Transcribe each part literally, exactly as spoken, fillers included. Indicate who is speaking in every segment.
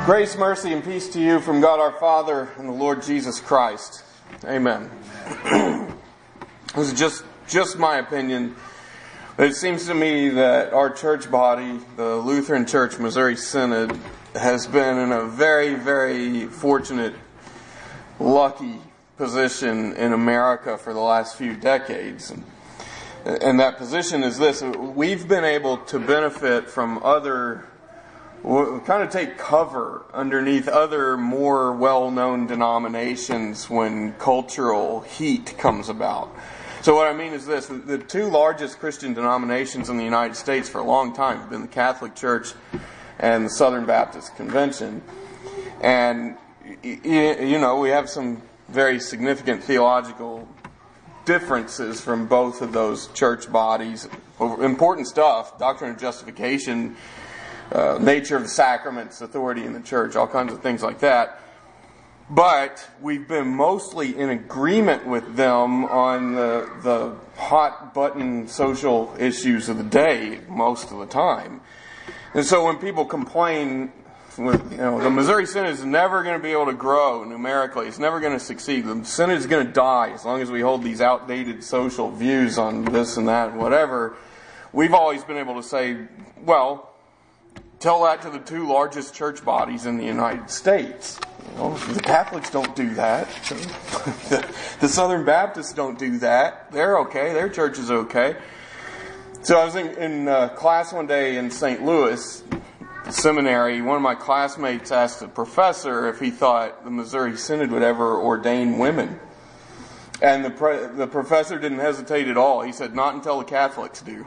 Speaker 1: Grace, mercy, and peace to you from God our Father and the Lord Jesus Christ. Amen. This is just, just my opinion. But it seems to me that our church body, the Lutheran Church Missouri Synod, has been in a very, very fortunate, lucky position in America for the last few decades. And that position is this: we've been able to benefit from other, kind of take cover underneath other more well-known denominations when cultural heat comes about. So what I mean is this: the two largest Christian denominations in the United States for a long time have been the Catholic Church and the Southern Baptist Convention. And, you know, we have some very significant theological differences from both of those church bodies. Important stuff: doctrine of justification, uh, nature of the sacraments, authority in the church, all kinds of things like that. But we've been mostly in agreement with them on the, the hot button social issues of the day most of the time. And so when people complain, you know, the Missouri Synod is never going to be able to grow numerically. It's never going to succeed. The Synod is going to die as long as we hold these outdated social views on this and that and whatever. We've always been able to say, well, tell that to the two largest church bodies in the United States. You know, the Catholics don't do that. the, the Southern Baptists don't do that. They're okay. Their church is okay. So I was in, in uh, class one day in Saint Louis Seminary. One of my classmates asked the professor if he thought the Missouri Synod would ever ordain women. And the pre- the professor didn't hesitate at all. He said, not until the Catholics do.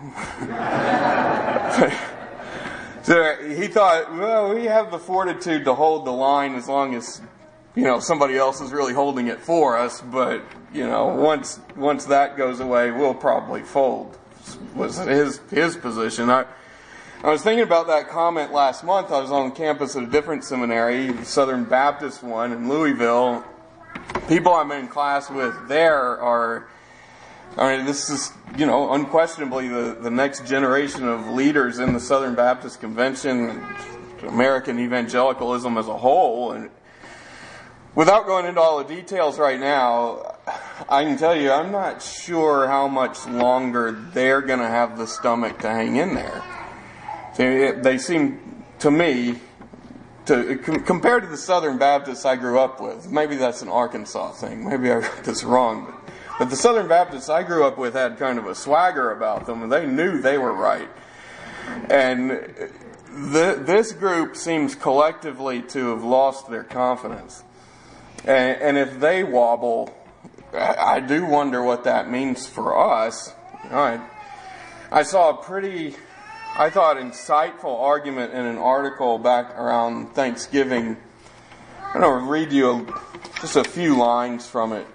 Speaker 1: So he thought, well, we have the fortitude to hold the line as long as, you know, somebody else is really holding it for us. But, you know, once once that goes away, we'll probably fold, was his his position. I, I was thinking about that comment last month. I was on campus at a different seminary, the Southern Baptist one in Louisville. People I'm in class with there are, I mean, this is, you know, unquestionably the, the next generation of leaders in the Southern Baptist Convention, American evangelicalism as a whole. And without going into all the details right now, I can tell you I'm not sure how much longer they're going to have the stomach to hang in there. They, they seem, to me, to compared to the Southern Baptists I grew up with, maybe that's an Arkansas thing, maybe I got this wrong, but But the Southern Baptists I grew up with had kind of a swagger about them, and they knew they were right. And the, this group seems collectively to have lost their confidence. And, and if they wobble, I, I do wonder what that means for us. All right. I saw a pretty, I thought, insightful argument in an article back around Thanksgiving. I'm going to read you a, just a few lines from it.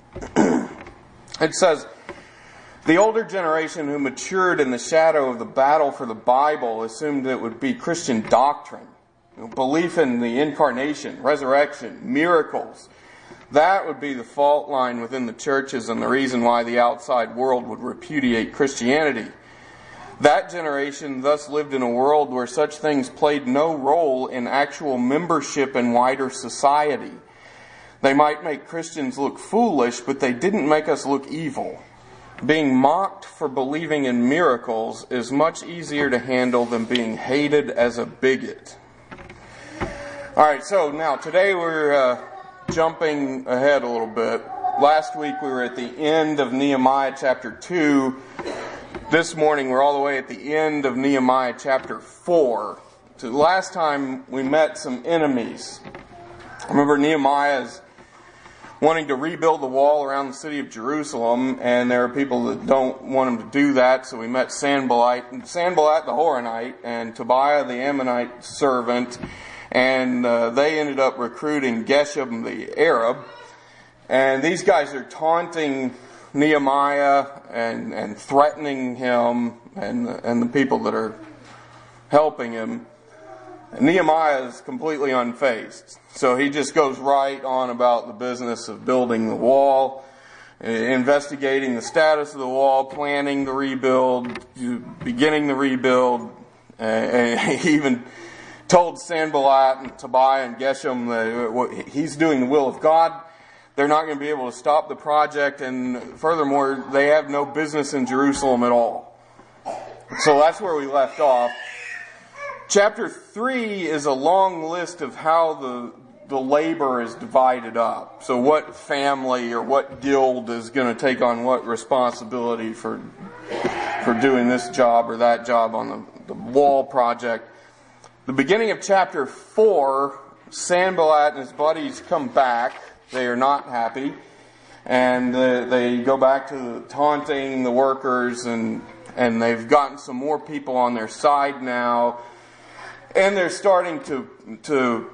Speaker 1: It says, the older generation who matured in the shadow of the battle for the Bible assumed it would be Christian doctrine, you know, belief in the incarnation, resurrection, miracles. That would be the fault line within the churches and the reason why the outside world would repudiate Christianity. That generation thus lived in a world where such things played no role in actual membership in wider society. They might make Christians look foolish, but they didn't make us look evil. Being mocked for believing in miracles is much easier to handle than being hated as a bigot. Alright, so now today we're uh, jumping ahead a little bit. Last week we were at the end of Nehemiah chapter two. This morning we're all the way at the end of Nehemiah chapter four. So last time we met some enemies. Remember, Nehemiah's wanting to rebuild the wall around the city of Jerusalem, and there are people that don't want him to do that, so we met Sanballat, Sanballat the Horonite, and Tobiah the Ammonite servant, and uh, they ended up recruiting Geshem the Arab, and these guys are taunting Nehemiah and, and threatening him and, and the people that are helping him. Nehemiah is completely unfazed. So he just goes right on about the business of building the wall, investigating the status of the wall, planning the rebuild, beginning the rebuild, and he even told Sanballat and Tobiah and Geshem that he's doing the will of God. They're not going to be able to stop the project, and furthermore, they have no business in Jerusalem at all. So that's where we left off. Chapter three is a long list of how the the labor is divided up. So what family or what guild is going to take on what responsibility for for doing this job or that job on the, the wall project. The beginning of chapter four, Sanballat and his buddies come back. They are not happy. And uh, they go back to taunting the workers, and and they've gotten some more people on their side now. And they're starting to to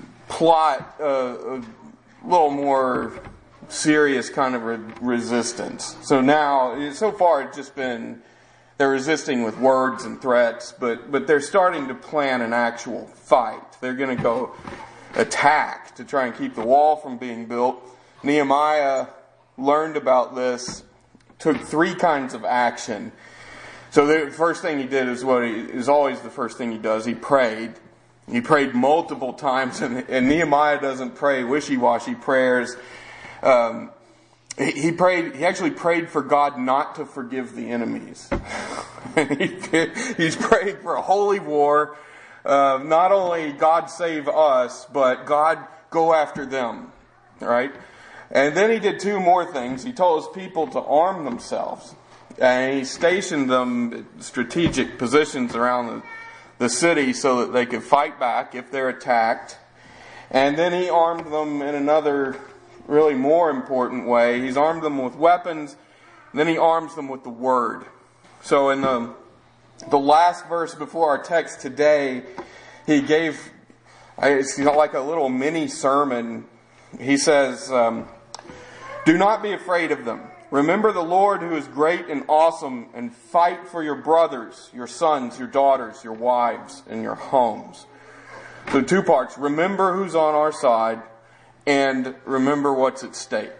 Speaker 1: plot uh, a little more serious kind of re- resistance. So now, so far it's just been, they're resisting with words and threats, but, but they're starting to plan an actual fight. They're going to go attack to try and keep the wall from being built. Nehemiah learned about this, took three kinds of action. So the first thing he did is what he, is always the first thing he does. He prayed. He prayed multiple times, and, and Nehemiah doesn't pray wishy-washy prayers. Um, he, he prayed. He actually prayed for God not to forgive the enemies. he, he's praying for a holy war. Uh, not only God save us, but God go after them. Right? And then he did two more things. He told his people to arm themselves, and he stationed them at strategic positions around the the city so that they could fight back if they're attacked. And then he armed them in another really more important way. He's armed them with weapons, then he arms them with the word. So in the the last verse before our text today, he gave, it's like a little mini sermon. He says, um, do not be afraid of them. Remember the Lord who is great and awesome, and fight for your brothers, your sons, your daughters, your wives, and your homes. So two parts. Remember who's on our side, and remember what's at stake.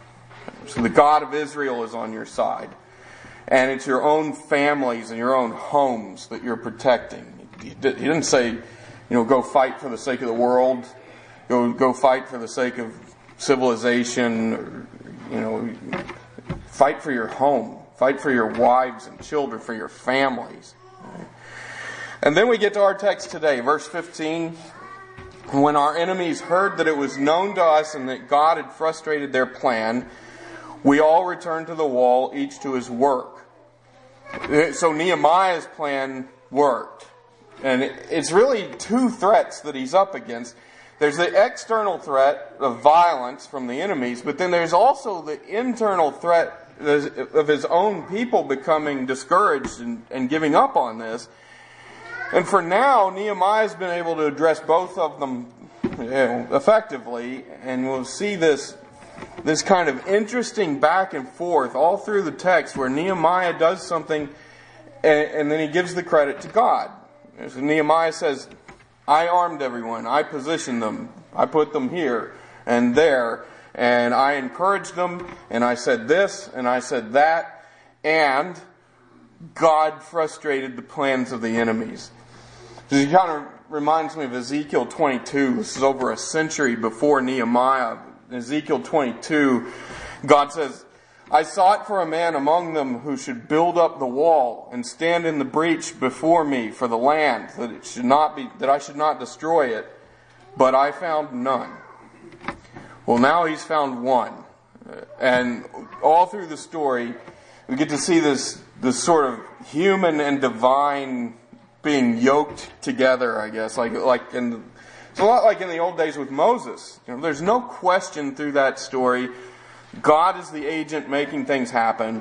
Speaker 1: So the God of Israel is on your side. And it's your own families and your own homes that you're protecting. He didn't say, you know, go fight for the sake of the world. Go, go fight for the sake of civilization. Or, you know, fight for your home. Fight for your wives and children, for your families. And then we get to our text today, verse fifteen. When our enemies heard that it was known to us and that God had frustrated their plan, we all returned to the wall, each to his work. So Nehemiah's plan worked. And it's really two threats that he's up against. There's the external threat of violence from the enemies, but then there's also the internal threat of his own people becoming discouraged and, and giving up on this. And for now, Nehemiah's been able to address both of them, you know, effectively, and we'll see this this kind of interesting back and forth all through the text where Nehemiah does something and, and then he gives the credit to God. So Nehemiah says, I armed everyone, I positioned them, I put them here and there, and I encouraged them, and I said this, and I said that, and God frustrated the plans of the enemies. It kind of reminds me of Ezekiel twenty-two. This is over a century before Nehemiah. In Ezekiel twenty-two, God says, I sought for a man among them who should build up the wall and stand in the breach before me for the land, that it should not be, that I should not destroy it, but I found none. Well, now he's found one. And all through the story, we get to see this, this sort of human and divine being yoked together, I guess. Like, like in, it's a lot like in the old days with Moses. You know, there's no question through that story. God is the agent making things happen.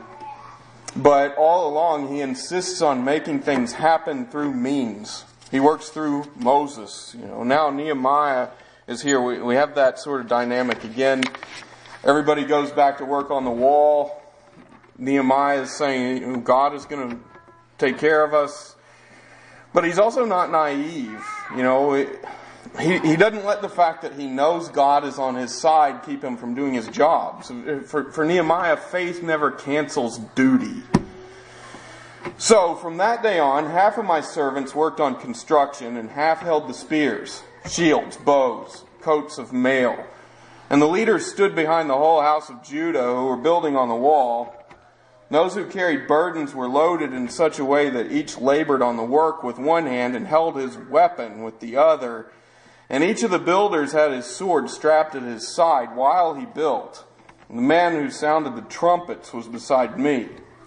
Speaker 1: But all along, he insists on making things happen through means. He works through Moses. You know, now Nehemiah is here. We, we have that sort of dynamic again. Everybody goes back to work on the wall. Nehemiah is saying, God is going to take care of us. But he's also not naive. You know, it, he, he doesn't let the fact that he knows God is on his side keep him from doing his job. So for, for Nehemiah, faith never cancels duty. So from that day on, half of my servants worked on construction, and half held the spears, shields, bows, coats of mail. And the leaders stood behind the whole house of Judah who were building on the wall. Those who carried burdens were loaded in such a way that each labored on the work with one hand and held his weapon with the other. And each of the builders had his sword strapped at his side while he built. And the man who sounded the trumpets was beside me.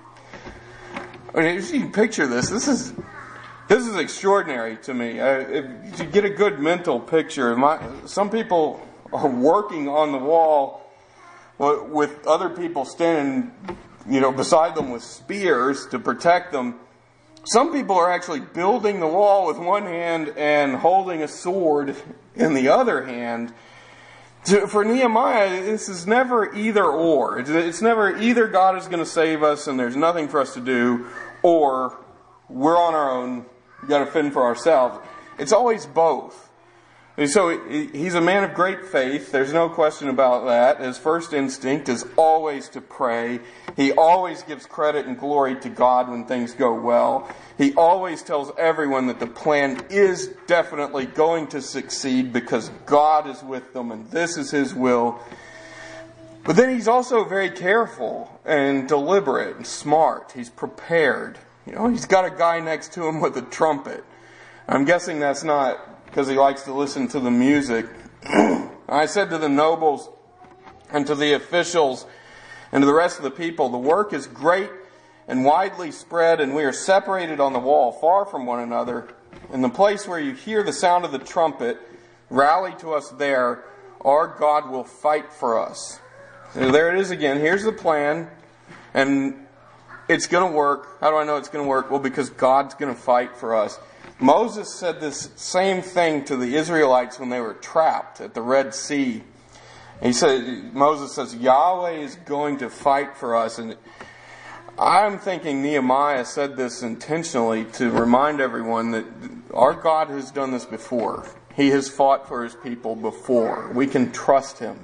Speaker 1: I mean, if you can picture this, this is this is extraordinary to me. Uh, if you get a good mental picture, my, some people are working on the wall with other people standing, you know, beside them with spears to protect them. Some people are actually building the wall with one hand and holding a sword in the other hand. For Nehemiah, this is never either or. It's never either God is going to save us and there's nothing for us to do, or we're on our own, we've got to fend for ourselves. It's always both. And so he's a man of great faith. There's no question about that. His first instinct is always to pray. He always gives credit and glory to God when things go well. He always tells everyone that the plan is definitely going to succeed because God is with them and this is His will. But then he's also very careful and deliberate and smart. He's prepared. You know, he's got a guy next to him with a trumpet. I'm guessing that's not because he likes to listen to the music. I said to the nobles and to the officials and to the rest of the people, the work is great and widely spread, and we are separated on the wall, far from one another. In the place where you hear the sound of the trumpet, rally to us there. Our God will fight for us. So there it is again. Here's the plan, and it's going to work. How do I know it's going to work? Well, because God's going to fight for us. Moses said this same thing to the Israelites when they were trapped at the Red Sea. He said, Moses says, Yahweh is going to fight for us. And I'm thinking Nehemiah said this intentionally to remind everyone that our God has done this before. He has fought for His people before. We can trust Him.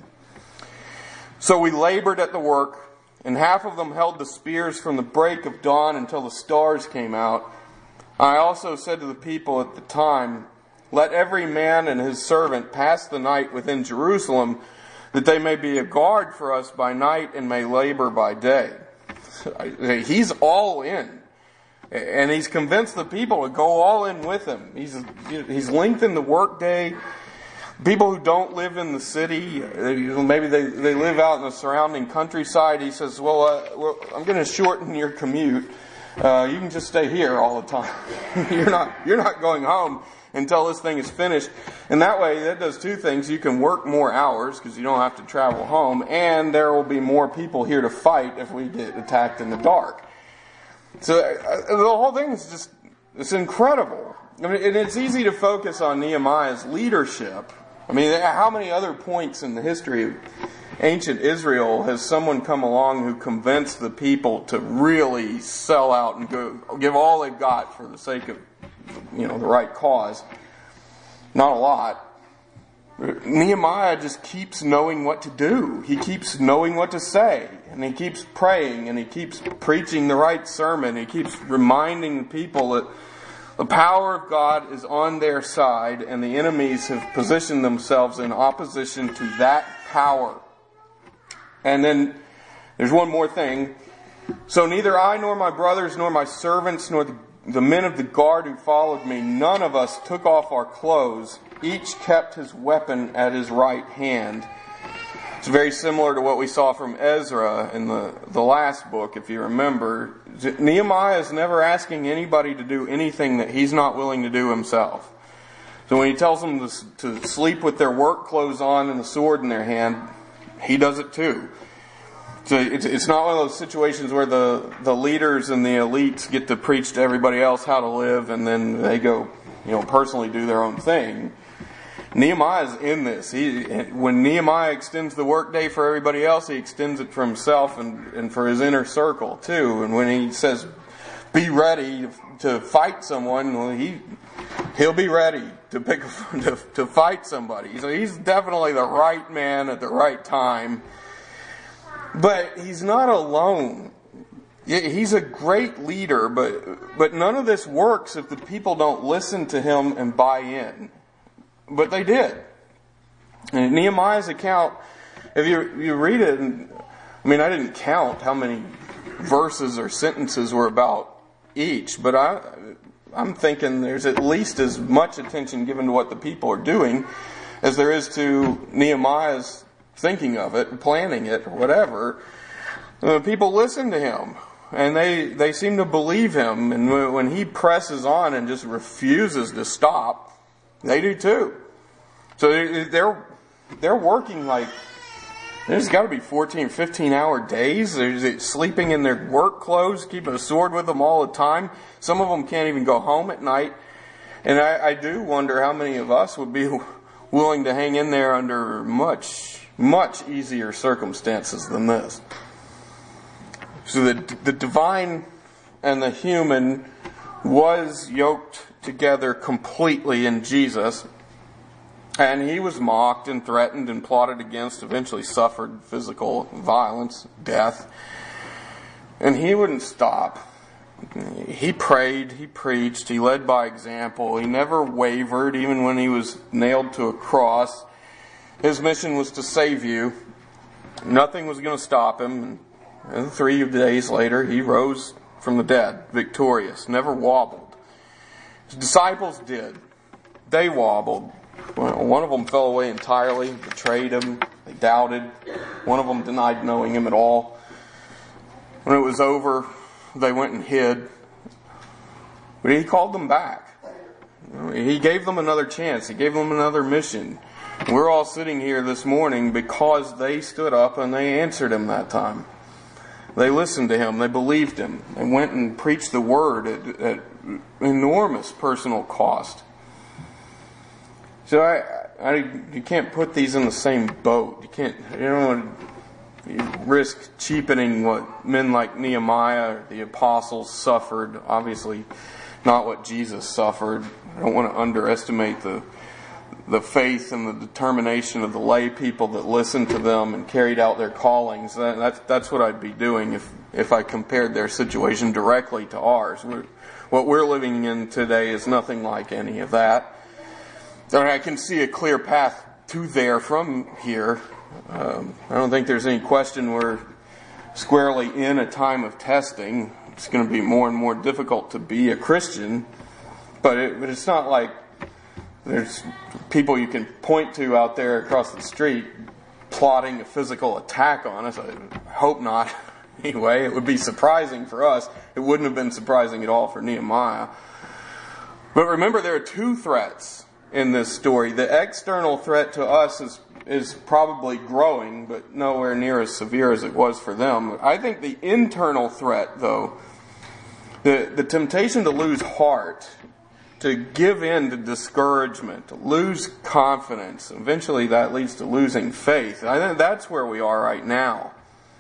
Speaker 1: So we labored at the work, and half of them held the spears from the break of dawn until the stars came out. I also said to the people at the time, let every man and his servant pass the night within Jerusalem, that they may be a guard for us by night and may labor by day. He's all in. And he's convinced the people to go all in with him. He's, he's lengthened the workday. People who don't live in the city, maybe they, they live out in the surrounding countryside, he says, well, uh, well I'm going to shorten your commute. Uh, you can just stay here all the time. you're not you're not going home until this thing is finished. And that way, that does two things. You can work more hours because you don't have to travel home, and there will be more people here to fight if we get attacked in the dark. So uh, the whole thing is just, it's incredible. I mean, and it's easy to focus on Nehemiah's leadership. I mean, how many other points in the history of ancient Israel has someone come along who convinced the people to really sell out and go, give all they've got for the sake of, you know, the right cause? Not a lot. Nehemiah just keeps knowing what to do. He keeps knowing what to say. And he keeps praying, and he keeps preaching the right sermon. He keeps reminding the people that the power of God is on their side, and the enemies have positioned themselves in opposition to that power. And then there's one more thing. So neither I nor my brothers nor my servants nor the, the men of the guard who followed me, none of us took off our clothes. Each kept his weapon at his right hand. It's very similar to what we saw from Ezra in the, the last book, if you remember. Nehemiah is never asking anybody to do anything that he's not willing to do himself. So when he tells them to, to sleep with their work clothes on and a sword in their hand, he does it too. So it's, it's not one of those situations where the, the leaders and the elites get to preach to everybody else how to live and then they go, you know, personally do their own thing. Nehemiah's in this. He, when Nehemiah extends the workday for everybody else, he extends it for himself and, and for his inner circle too. And when he says, be ready to fight someone, well, he, he'll be ready to pick to, to fight somebody. So he's definitely the right man at the right time. But he's not alone. he's a great leader, but but none of this works if the people don't listen to him and buy in. But they did. And Nehemiah's account, if you you read it, and, I mean, I didn't count how many verses or sentences were about each, but I, I'm thinking there's at least as much attention given to what the people are doing as there is to Nehemiah's thinking of it, planning it, or whatever. The people listen to him, and they, they seem to believe him, and when he presses on and just refuses to stop, they do too. So they're they're working like, there's got to be fourteen, fifteen hour days. They're sleeping in their work clothes, keeping a sword with them all the time. Some of them can't even go home at night. And I, I do wonder how many of us would be willing to hang in there under much, much easier circumstances than this. So the, the divine and the human was yoked together completely in Jesus. And he was mocked and threatened and plotted against, eventually suffered physical violence, death. And he wouldn't stop. He prayed, he preached, he led by example. He never wavered, even when he was nailed to a cross. His mission was to save you. Nothing was going to stop him. And three days later, he rose from the dead, victorious, never wobbled. His disciples did. They wobbled. One of them fell away entirely, betrayed him, they doubted. One of them denied knowing him at all. When it was over, they went and hid. But he called them back. He gave them another chance. He gave them another mission. We're all sitting here this morning because they stood up and they answered him that time. They listened to him. They believed him. They went and preached the word at, at enormous personal cost. So I, I, you can't put these in the same boat. You can't. You don't want to risk cheapening what men like Nehemiah or the apostles suffered. Obviously, not what Jesus suffered. I don't want to underestimate the the faith and the determination of the lay people that listened to them and carried out their callings. That, that's that's what I'd be doing if if I compared their situation directly to ours. We're, what we're living in today is nothing like any of that. I can see a clear path to there from here. Um, I don't think there's any question we're squarely in a time of testing. It's going to be more and more difficult to be a Christian. But, it, but it's not like there's people you can point to out there across the street plotting a physical attack on us. I hope not. Anyway, it would be surprising for us. It wouldn't have been surprising at all for Nehemiah. But remember, there are two threats in this story. The external threat to us is is probably growing, but nowhere near as severe as it was for them. I think the internal threat, though, the, the temptation to lose heart, to give in to discouragement, to lose confidence, eventually that leads to losing faith. I think that's where we are right now.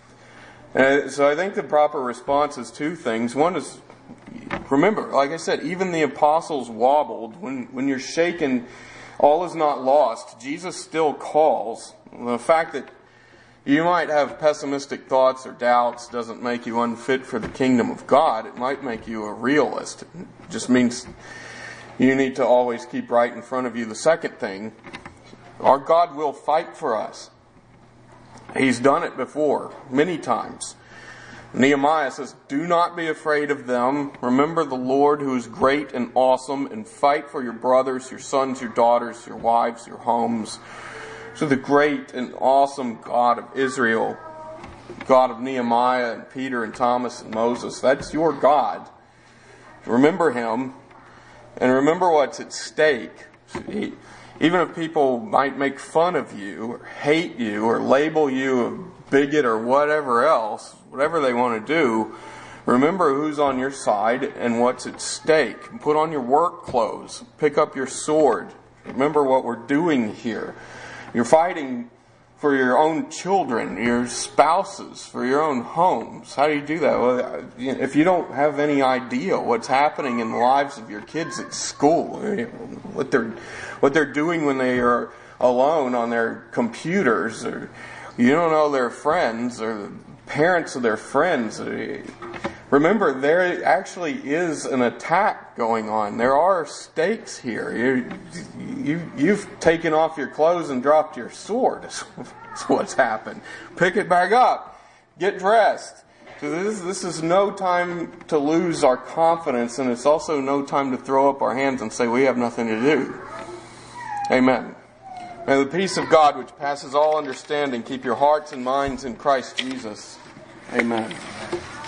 Speaker 1: Uh, so I think the proper response is two things. One is, remember, like I said, even the apostles wobbled. When when you're shaken, all is not lost. Jesus still calls. The fact that you might have pessimistic thoughts or doubts doesn't make you unfit for the kingdom of God. It might make you a realist. It just means you need to always keep right in front of you the second thing. Our God will fight for us. He's done it before, many times. Nehemiah says, do not be afraid of them. Remember the Lord who is great and awesome, and fight for your brothers, your sons, your daughters, your wives, your homes. So the great and awesome God of Israel, God of Nehemiah and Peter and Thomas and Moses, that's your God. Remember him, and remember what's at stake. He, even if people might make fun of you, or hate you, or label you a bigot or whatever else, whatever they want to do, remember who's on your side and what's at stake. Put on your work clothes. Pick up your sword. Remember what we're doing here. You're fighting for your own children, your spouses, for your own homes. How do you do that? Well, if you don't have any idea what's happening in the lives of your kids at school, what they're what they're doing when they are alone on their computers, or you don't know their friends or the parents of their friends. Remember, there actually is an attack going on. There are stakes here. You, you, you've taken off your clothes and dropped your sword. That's what's happened. Pick it back up. Get dressed. So this, this is no time to lose our confidence, and it's also no time to throw up our hands and say we have nothing to do. Amen. May the peace of God, which passes all understanding, keep your hearts and minds in Christ Jesus. Amen.